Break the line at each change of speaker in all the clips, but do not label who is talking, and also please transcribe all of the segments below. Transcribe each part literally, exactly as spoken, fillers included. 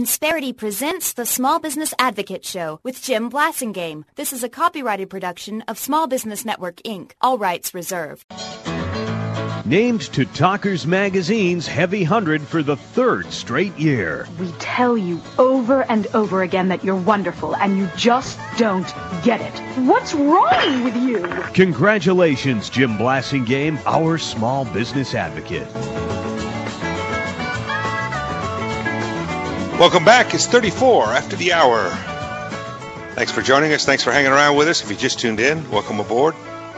Insperity presents the Small Business Advocate Show with Jim Blasingame. This is a copyrighted production of Small Business Network, Incorporated. All rights reserved.
Named to Talkers Magazine's Heavy one hundred for the third straight year.
We tell you over and over again that you're wonderful, and you just don't get it. What's wrong with you?
Congratulations, Jim Blasingame, our small business advocate.
Welcome back. It's thirty-four after the hour. Thanks for joining us. Thanks for hanging around with us. If you just tuned in, welcome aboard.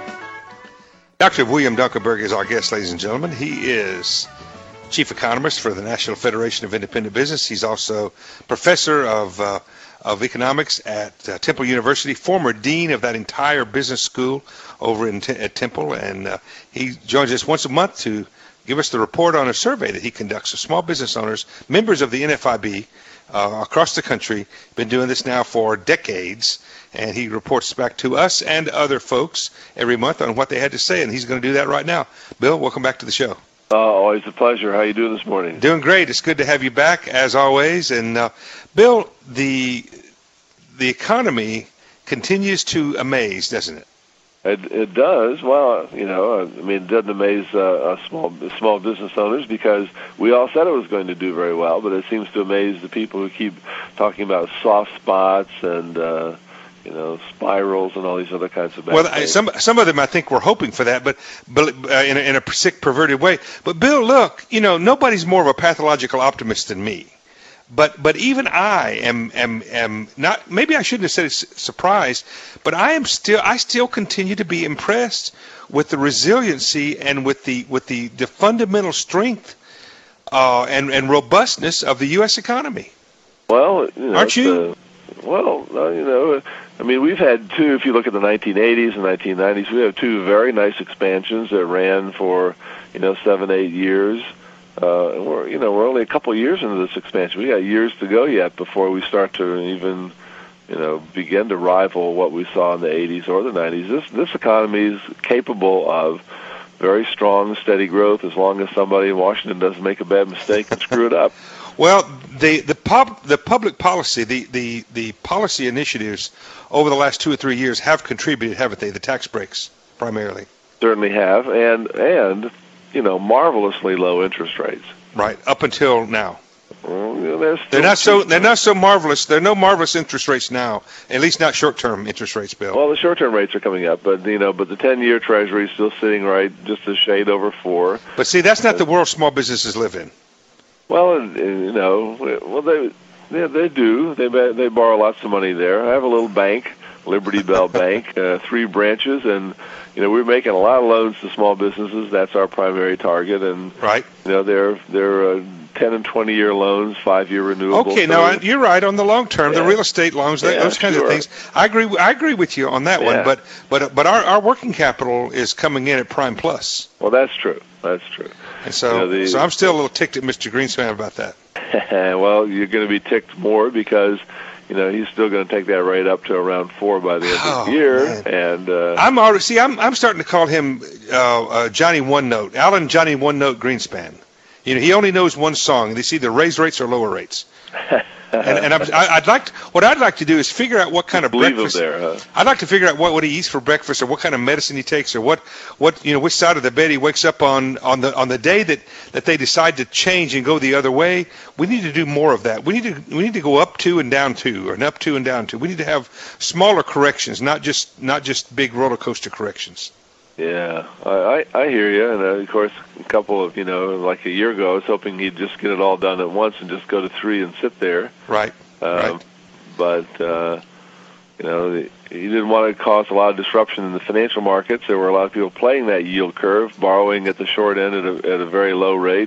Doctor William Dunkelberg is our guest, ladies and gentlemen. He is chief economist for the National Federation of Independent Business. He's also professor of uh, of economics at uh, Temple University, former dean of that entire business school over in T- at Temple, and uh, he joins us once a month to give us the report on a survey that he conducts of small business owners, members of the N F I B uh, across the country. Been doing this now for decades, and he reports back to us and other folks every month on what they had to say, and he's going to do that right now. Bill, welcome back to the show.
Uh, always a pleasure. How are you doing this morning?
Doing great. It's good to have you back, as always. And uh, Bill, the the economy continues to amaze, doesn't it?
It, it does. Well, you know, I mean, it doesn't amaze uh, uh, small small business owners because we all said it was going to do very well, but it seems to amaze the people who keep talking about soft spots and, uh, you know, spirals and all these other kinds of bad
well,
things.
I, some some of them I think were hoping for that, but, but uh, in, a, in a sick, perverted way. But Bill, look, you know, nobody's more of a pathological optimist than me. But but even I am am am not. Maybe I shouldn't have said it's surprised, but I am still. I still continue to be impressed with the resiliency and with the with the, the fundamental strength uh, and and robustness of the U S economy.
Well, you know,
aren't you?
Uh, well, uh, you know, I mean, we've had two. If you look at the nineteen eighties and nineteen nineties, we have two very nice expansions that ran for you know seven, eight years. Uh, and we're, you know, we're only a couple of years into this expansion. We got years to go yet before we start to even, you know, begin to rival what we saw in the eighties or the nineties. This this economy is capable of very strong, steady growth as long as somebody in Washington doesn't make a bad mistake and screw it up.
Well, the the pub the public policy, the, the, the policy initiatives over the last two or three years have contributed, haven't they? The tax breaks primarily.
Certainly have, and and. you know, marvelously low interest rates.
Right, up until now.
Well, you know, they're,
they're not so they're not so marvelous. There are no marvelous interest rates now, at least not short-term interest rates, Bill.
Well, the short-term rates are coming up, but you know, but the ten-year Treasury is still sitting right just a shade over four.
But see, that's not the world small businesses live in.
Well, and, and, you know, well they they, they do. They they borrow lots of money there. I have a little bank, Liberty Bell Bank, uh, three branches, and you know, we're making a lot of loans to small businesses. That's our primary target, and
right.
You know, they're they're uh, ten and twenty year loans, five year renewable.
Okay,
so
now you're right on the long term,
yeah.
the real estate loans,
yeah,
those kinds
sure.
of things. I agree. I agree with you on that
yeah.
one. But but but our, our working capital is coming in at prime plus.
Well, that's true. That's true.
And so,
you know, the,
so I'm still a little ticked at Mister Greenspan about that.
Well, you're going to be ticked more because. You know, he's still going to take that rate up to around four by the end
oh,
of the year.
Man.
And uh,
I'm already see. I'm I'm starting to call him uh, uh, Johnny One Note, Alan Johnny One Note Greenspan. You know, he only knows one song. They see the raise rates or lower rates. and and I'm, I, I'd like to, what I'd like to do is figure out what kind of
Leave
breakfast.
him there, huh?
I'd like to figure out what, what he eats for breakfast, or what kind of medicine he takes, or what, what you know, which side of the bed he wakes up on on the on the day that, that they decide to change and go the other way. We need to do more of that. We need to we need to go up two and down two, or an up two and down two. We need to have smaller corrections, not just not just big roller coaster corrections.
Yeah, I, I, I hear you. And, uh, of course, a couple of, you know, like a year ago, I was hoping he'd just get it all done at once and just go to three and sit there.
Right,
um,
right.
But, uh, you know, he didn't want to cause a lot of disruption in the financial markets. There were a lot of people playing that yield curve, borrowing at the short end at a, at a very low rate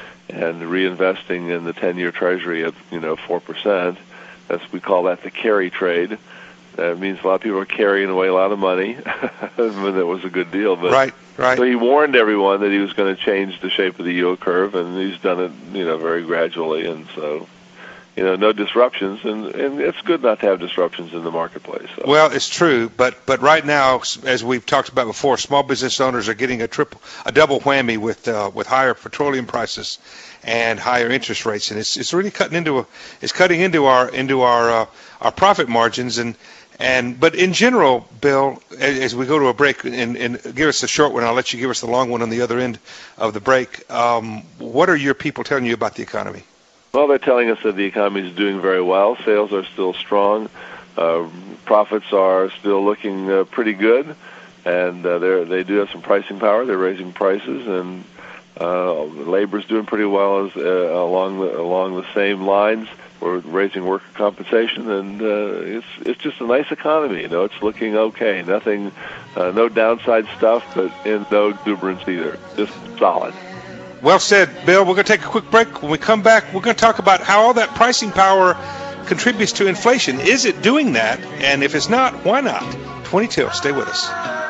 and reinvesting in the ten-year Treasury at, you know, four percent. That's, we call that the carry trade. That means a lot of people are carrying away a lot of money. That was a good deal. But,
right, right.
So he warned everyone that he was going to change the shape of the yield curve, and he's done it, you know, very gradually. And so, you know, no disruptions, and, and it's good not to have disruptions in the marketplace. So.
Well, it's true, but but right now, as we've talked about before, small business owners are getting a triple, a double whammy with uh, with higher petroleum prices and higher interest rates, and it's it's really cutting into a, it's cutting into our into our uh, our profit margins, and and but in general, Bill, as, as we go to a break, and, and give us a short one, I'll let you give us the long one on the other end of the break. Um, what are your people telling you about the economy?
Well, they're telling us that the economy is doing very well. Sales are still strong. Uh, profits are still looking uh, pretty good, and uh, they they do have some pricing power. They're raising prices, and uh, labor's doing pretty well as, uh, along the along the same lines. We're raising worker compensation, and uh, it's it's just a nice economy. You know, it's looking okay. Nothing, uh, no downside stuff, but in no exuberance either. Just solid.
Well said, Bill. We're going to take a quick break. When we come back, we're going to talk about how all that pricing power contributes to inflation. Is it doing that? And if it's not, why not? twenty till. Stay with us.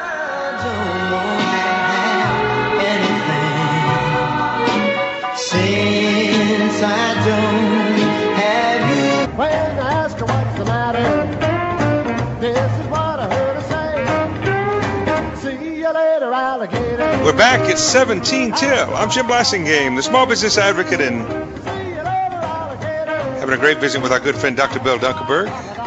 Since I don't have you. When I ask her what's the matter, this is what I heard her say. See you later, alligator.
We're back at seventeen till. I'm Jim Blassingame, the small business advocate, and having a great visit with our good friend Doctor Bill Dunkerberg.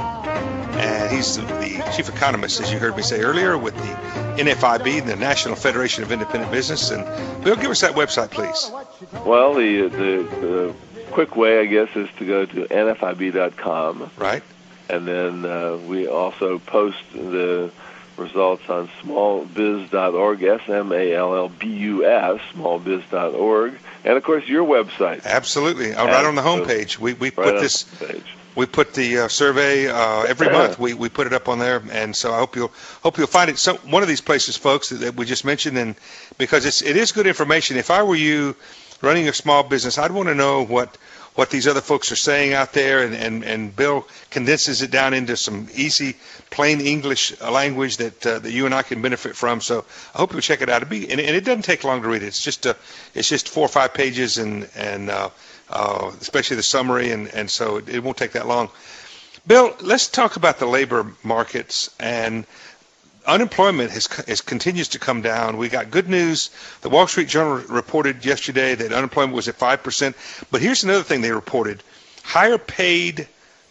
And he's the, the chief economist, as you heard me say earlier, with the N F I B, the National Federation of Independent Business. And Bill, give us that website, please.
Well, the the, the quick way, I guess, is to go to N F I B dot com.
Right.
And then uh, we also post the results on small biz dot org, S M A L L B U S, small biz dot org, and of course your website.
Absolutely, uh, right on the homepage. We we
right
put this.
The
we put the uh, survey uh, every month. We we put it up on there, and so I hope you'll hope you'll find it. So one of these places, folks, that, that we just mentioned, and because it's it is good information. If I were you, running a small business, I'd want to know what. what these other folks are saying out there, and, and, and Bill condenses it down into some easy, plain English language that uh, that you and I can benefit from. So I hope you'll check it out. It'd be, and, and it doesn't take long to read it. It's just a, it's just four or five pages, and and uh, uh, especially the summary, and, and so it, it won't take that long. Bill, let's talk about the labor markets. And unemployment has, has continues to come down. We got good news. The Wall Street Journal reported yesterday that unemployment was at five percent. But here's another thing they reported. Higher paid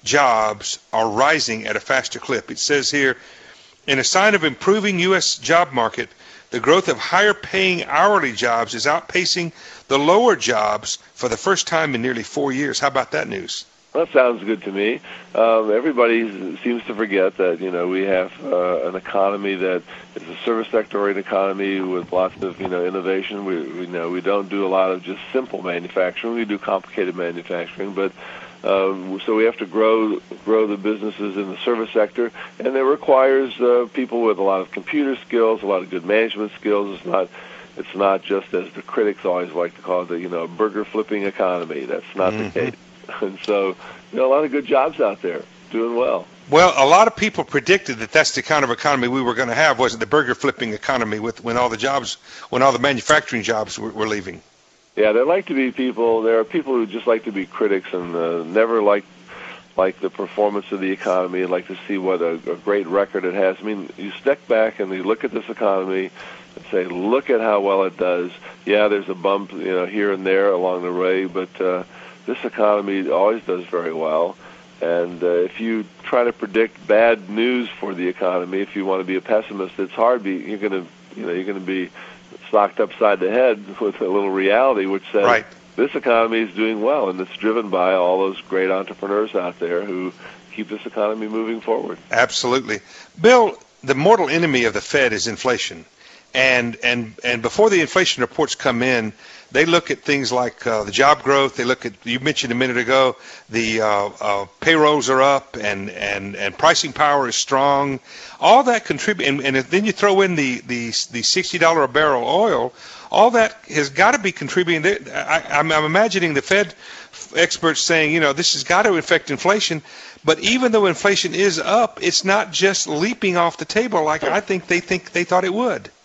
jobs are rising at a faster clip. It says here, in a sign of improving U S job market, the growth of higher paying hourly jobs is outpacing the lower jobs for the first time in nearly four years. How about that news?
That sounds good to me. Um, everybody seems to forget that, you know, we have uh, an economy that is a service sector-oriented economy with lots of, you know, innovation. We, we know we don't do a lot of just simple manufacturing. We do complicated manufacturing, but um, so we have to grow grow the businesses in the service sector, and it requires uh, people with a lot of computer skills, a lot of good management skills. It's not it's not just, as the critics always like to call it, the, you know, burger flipping economy. That's not mm-hmm. the case. And so, you know, a lot of good jobs out there, doing well.
Well, a lot of people predicted that that's the kind of economy we were going to have, wasn't the burger flipping economy with when all the jobs, when all the manufacturing jobs were, were leaving.
Yeah, there like to be people. There are people who just like to be critics and uh, never like like the performance of the economy and like to see what a, a great record it has. I mean, you step back and you look at this economy and say, look at how well it does. Yeah, there's a bump, you know, here and there along the way, but uh, this economy always does very well. And uh, if you try to predict bad news for the economy, if you want to be a pessimist, it's hard. Be, you're going to, you know, you're going to be socked upside the head with a little reality, which says
right.
This economy is doing well, and it's driven by all those great entrepreneurs out there who keep this economy moving forward.
Absolutely, Bill. The mortal enemy of the Fed is inflation, and and and before the inflation reports come in, they look at things like uh, the job growth. They look at, you mentioned a minute ago, the uh, uh, payrolls are up and, and, and pricing power is strong. All that contribute, and, and then you throw in the, the, the sixty dollars a barrel oil. All that has got to be contributing. I, I'm, I'm imagining the Fed experts saying, you know, this has got to affect inflation. But even though inflation is up, it's not just leaping off the table like I think they think they thought it would.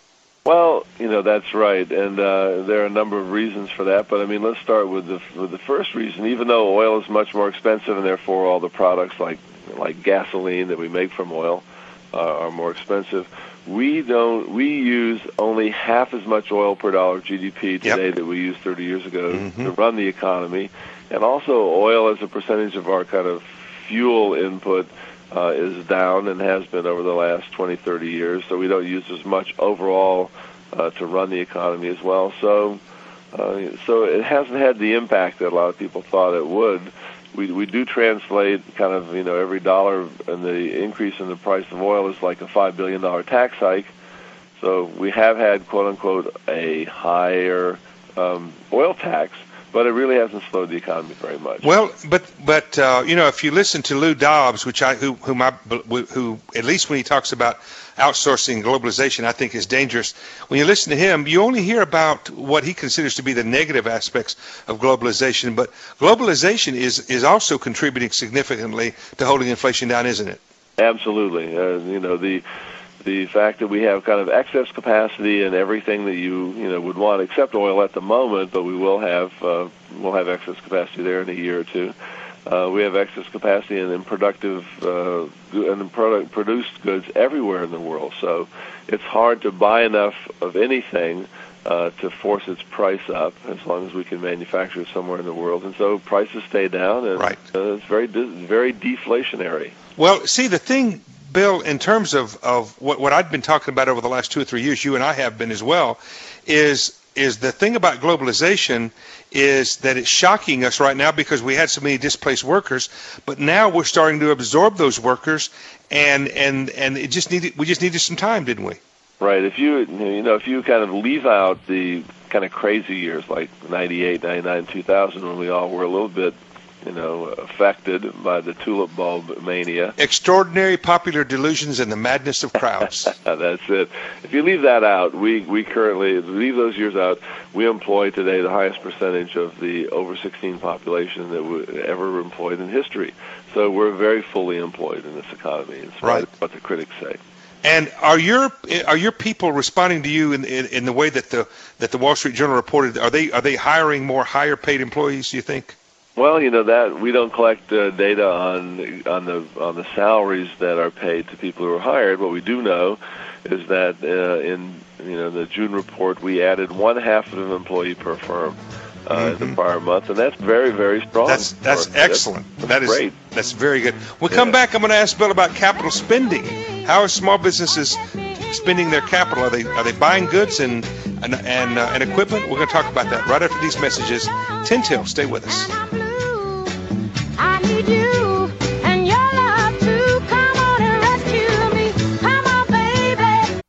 Well, you know, that's right, and uh, there are a number of reasons for that. But I mean, let's start with the with the first reason. Even though oil is much more expensive, and therefore all the products like like gasoline that we make from oil uh, are more expensive, we don't we use only half as much oil per dollar of G D P today yep. that we used thirty years ago mm-hmm. to run the economy, and also oil as a percentage of our kind of fuel input Uh, is down and has been over the last twenty, thirty years, so we don't use as much overall uh, to run the economy as well. So uh, so it hasn't had the impact that a lot of people thought it would. We we do translate kind of, you know, every dollar and the increase in the price of oil is like a five billion dollars tax hike. So we have had, quote-unquote, a higher um, oil tax, but it really hasn't slowed the economy very much.
Well, but but uh, you know, if you listen to Lou Dobbs, which I who whom I who at least when he talks about outsourcing globalization, I think is dangerous. When you listen to him, you only hear about what he considers to be the negative aspects of globalization. But globalization is is also contributing significantly to holding inflation down, isn't it?
Absolutely. Uh, you know, the. The fact that we have kind of excess capacity in everything that you you know would want, except oil at the moment, but we will have uh, we'll have excess capacity there in a year or two. Uh, we have excess capacity in, in productive uh, and in product, produced goods everywhere in the world. So it's hard to buy enough of anything uh, to force its price up, as long as we can manufacture it somewhere in the world. And so prices stay down, and
right.
uh, it's very very deflationary.
Well, see, the thing, Bill, in terms of, of what, what I've been talking about over the last two or three years, you and I have been as well, is is the thing about globalization is that it's shocking us right now because we had so many displaced workers, but now we're starting to absorb those workers, and and, and it just needed we just needed some time, didn't we?
Right. If you you know if you kind of leave out the kind of crazy years like ninety-eight, ninety-nine, two thousand, when we all were a little bit, you know, affected by the tulip bulb mania.
Extraordinary popular delusions and the madness of crowds.
That's it. If you leave that out, we, we currently, leave those years out, we employ today the highest percentage of the over sixteen population that we ever employed in history. So we're very fully employed in this economy, in spite
right.
of what the critics say.
And are your are your people responding to you in, in in the way that the that the Wall Street Journal reported? Are they are they hiring more higher paid employees, do you think?
Well, you know that we don't collect uh, data on on the on the salaries that are paid to people who are hired. What we do know is that uh, in you know the June report we added one half of an employee per firm uh, mm-hmm. in the prior month, and that's very very strong.
That's that's excellent.
That's,
that is
great.
That's very good. We'll come yeah. back. I'm going to ask Bill about capital spending. How are small businesses spending their capital? Are they are they buying goods and and and, uh, and equipment? We're going to talk about that right after these messages. Tin Till, stay with us.
I need you and your love to come on and rescue me. Come on, baby.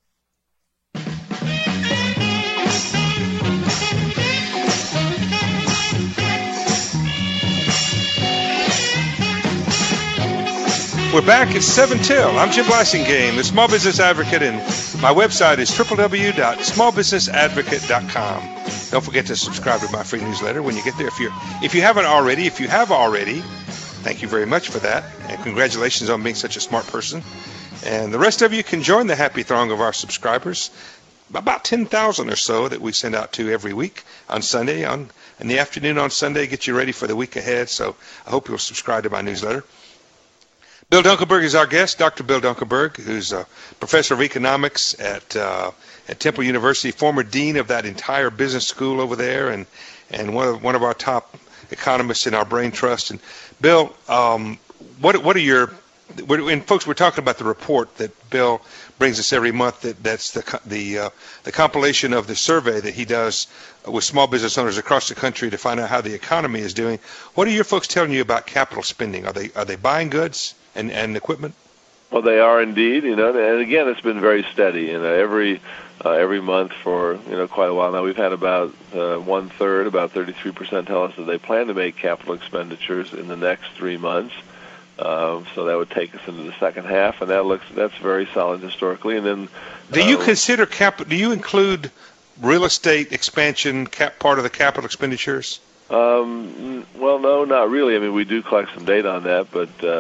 We're back at seven Till. I'm Jim Blasingame, the Small Business Advocate, and my website is w w w dot small business advocate dot com. Don't forget to subscribe to my free newsletter when you get there. If you if you haven't already, if you have already, thank you very much for that, and congratulations on being such a smart person. And the rest of you can join the happy throng of our subscribers, about ten thousand or so that we send out to every week on Sunday, on in the afternoon on Sunday, get you ready for the week ahead. So I hope you'll subscribe to my newsletter. Bill Dunkelberg is our guest, Doctor Bill Dunkelberg, who's a professor of economics at uh, at Temple University, former dean of that entire business school over there, and and one of one of our top economists in our brain trust. And Bill, um, what what are your and folks? We're talking about the report that Bill brings us every month. That that's the the uh, the compilation of the survey that he does with small business owners across the country to find out how the economy is doing. What are your folks telling you about capital spending? Are they are they buying goods and, and equipment?
Well, they are indeed. You know, and again, it's been very steady. You know, every uh, every month for you know quite a while now, we've had about uh, one third, about thirty-three percent, tell us that they plan to make capital expenditures in the next three months. Um, so that would take us into the second half, and that looks that's very solid historically. And then,
do you uh, consider cap? Do you include real estate expansion cap part of the capital expenditures?
Um, well, no, not really. I mean, we do collect some data on that, but uh,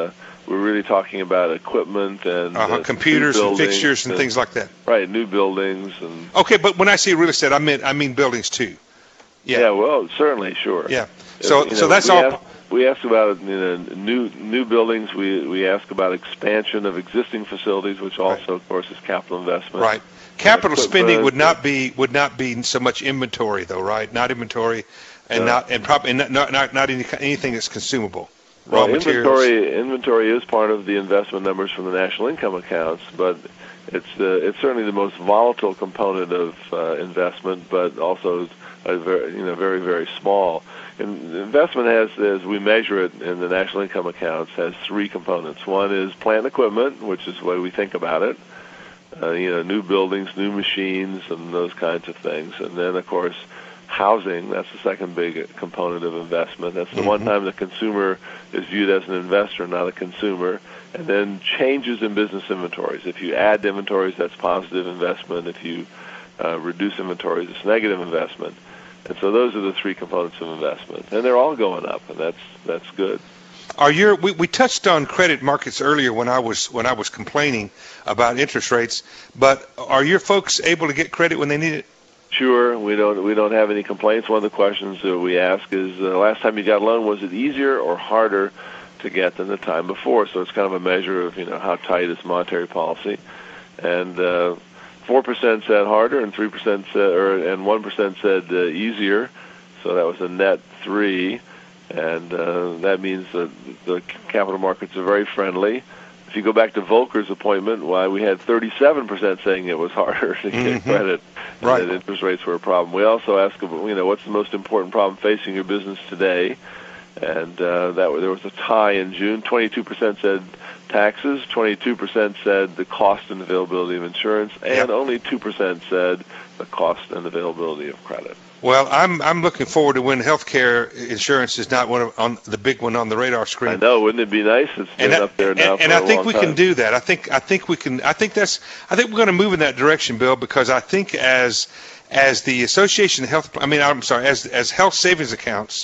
we're really talking about equipment and
uh-huh.
uh,
computers and fixtures and,
and
things like that.
Right, new buildings and.
Okay, but when I say real estate, I mean I mean buildings too. Yeah.
Yeah. Well, certainly, sure.
Yeah. So
you know,
so that's
we
all.
Ask, we ask about you know, new new buildings. We we ask about expansion of existing facilities, which also, right. of course, is capital investment.
Right. Capital
uh,
spending would not be would not be so much inventory, though, right? Not inventory, and
no.
not and probably not not not, not any, anything that's consumable.
Raw
well, materials.
Inventory inventory is part of the investment numbers from the national income accounts, but it's uh, it's certainly the most volatile component of uh, investment, but also a very you know very very small. And investment has, as we measure it in the national income accounts, has three components. One is plant and equipment, which is the way we think about it. Uh, you know, new buildings, new machines, and those kinds of things. And then, of course, housing. That's the second big component of investment. That's the mm-hmm. one time the consumer is viewed as an investor, not a consumer. And then changes in business inventories. If you add inventories, that's positive investment. If you uh, reduce inventories, it's negative investment. And so those are the three components of investment, and they're all going up, and that's that's good.
Are your we, we touched on credit markets earlier when I was when I was complaining about interest rates, but are your folks able to get credit when they need it?
Sure, we don't we don't have any complaints. One of the questions that we ask is, uh, last time you got a loan, was it easier or harder to get than the time before? So it's kind of a measure of you know how tight is monetary policy, and. Uh, Four percent said harder, and three percent said, or and one percent said uh, easier. So that was a net three, and uh, that means that the capital markets are very friendly. If you go back to Volcker's appointment, why we had thirty-seven percent saying it was harder to get
mm-hmm.
credit,
right.
and that interest rates were a problem. We also ask, you know, what's the most important problem facing your business today, and uh, that there was a tie in June. twenty-two percent said taxes, twenty-two percent said the cost and availability of insurance, and yep. only two percent said the cost and availability of credit.
Well, I'm I'm looking forward to when healthcare insurance is not one of, on the big one on the radar screen.
I know, wouldn't it be nice? It's been
and
up there now
and,
for
and
a
I think
long
we
time.
can do that. I think I think we can. I think that's. I think we're going to move in that direction, Bill, because I think as as the Association of Health, I mean, I'm sorry, as as health savings accounts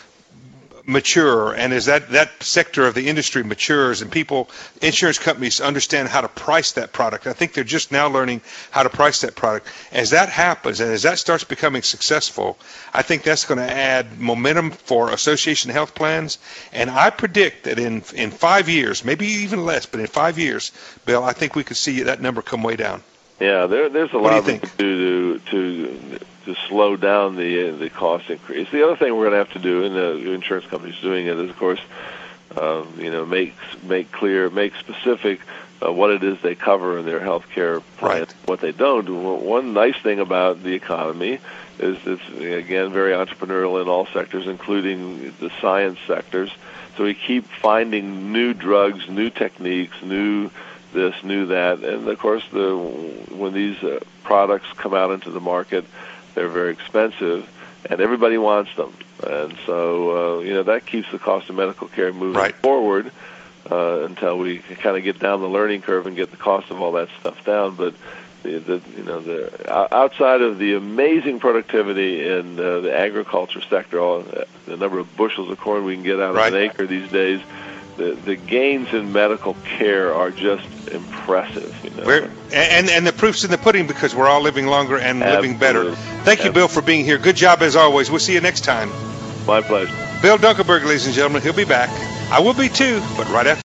mature, and as that, that sector of the industry matures and people, insurance companies understand how to price that product. I think they're just now learning how to price that product. As that happens and as that starts becoming successful, I think that's going to add momentum for association health plans. And I predict that in in five years, maybe even less, but in five years, Bill, I think we could see that number come way down.
Yeah, there, there's a
what
lot
do
we can do to, to to slow down the the cost increase. The other thing we're going to have to do, and the insurance companies doing it, is of course, um, you know, make make clear, make specific uh, what it is they cover in their health care plan,
right.
what they don't. One nice thing about the economy is it's again very entrepreneurial in all sectors, including the science sectors. So we keep finding new drugs, new techniques, new this, new that, and of course, the when these uh, products come out into the market, they're very expensive, and everybody wants them, and so uh, you know that keeps the cost of medical care moving
right.
forward uh, until we kind of get down the learning curve and get the cost of all that stuff down. But the, the you know the outside of the amazing productivity in uh, the agriculture sector, all the number of bushels of corn we can get out
right.
of an acre these days. The, the gains in medical care are just impressive. You know?
We're, and and the proof's in the pudding because we're all living longer and
Absolutely.
living better. Thank you,
Absolutely.
Bill, for being here. Good job as always. We'll see you next time.
My pleasure.
Bill Dunkelberg, ladies and gentlemen, he'll be back. I will be too, but right after.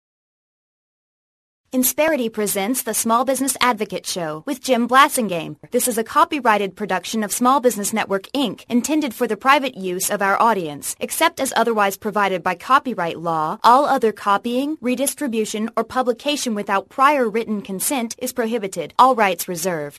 Insperity presents the Small Business Advocate Show with Jim Blasingame. This is a copyrighted production of Small Business Network, Incorporated, intended for the private use of our audience. Except as otherwise provided by copyright law, all other copying, redistribution, or publication without prior written consent is prohibited. All rights reserved.